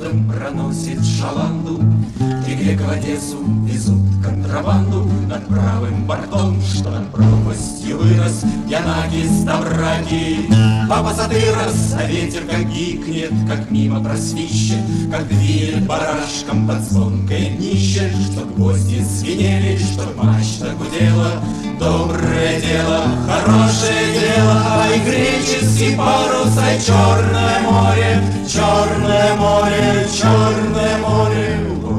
бродом проносит шаланду. Три грека в Одессу везут контрабанду. Над правым бортом, что над пропастью вырос, Янакис Ставраки. Папа Сатырос, а ветер как гикнет, как мимо просвищет, как двинет барашком под звонкое днище, чтоб гвозди звенели, чтоб мачта гудела. Доброе дело, хорошее дело, ай, греческий парус, ай, Черное море, Черное море, Черное море.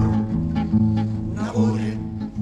На море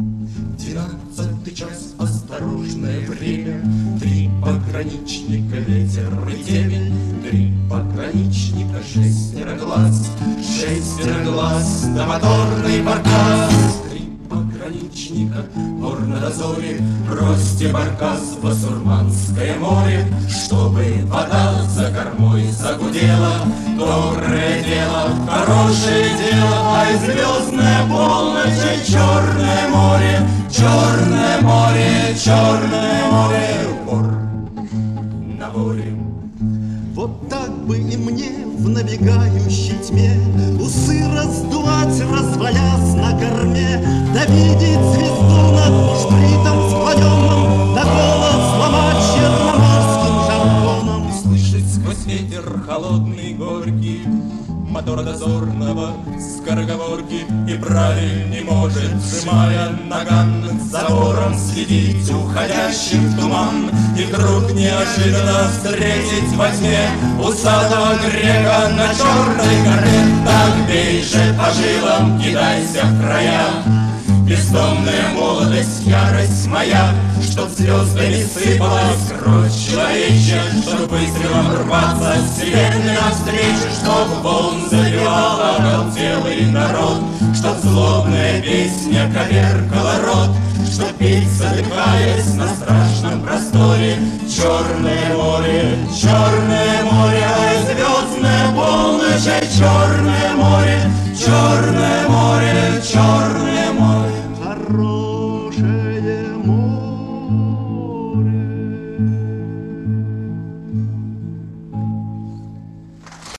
12-й час, осторожное время. 3 пограничника, ветер и темень. 3 пограничника, 6 глаз, 6 глаз, да моторный баркас. 3 пограничника, мор на дозоре, бросьте баркас в Басурманское море, чтобы вода за кормой загудела. Доброе дело, хорошее дело, ай, звездная полночь, ай, Черное море, Черное море, Черное море. Вор на море. Вот так бы и мне в набегающей тьме усы раздувать, развалясь на корме, да видеть звезду над штритом склоненным, да голос ломать черноморским жаргоном. Слышать сквозь ветер холодный горький мотора дозорного скороговорки, и правиль не может, сжимая наган, над забором следить уходящих в туман, и вдруг неожиданно встретить во тьме усатого грека на Черной горе. Так бей же по жилам, кидайся в края, бездомная молодость, ярость моя, чтоб звездами сыпалась кровь человечья, чтоб выстрелом рваться вселенной навстречу, чтоб волн заливала оголтелый народ, чтоб злобная песня коверкала рот, чтоб петь, задыхаясь на страшном просторе. Черное море, Черное море, ай, звездная полночь, ай, Черное море, Черное море, Черное море. Хорошее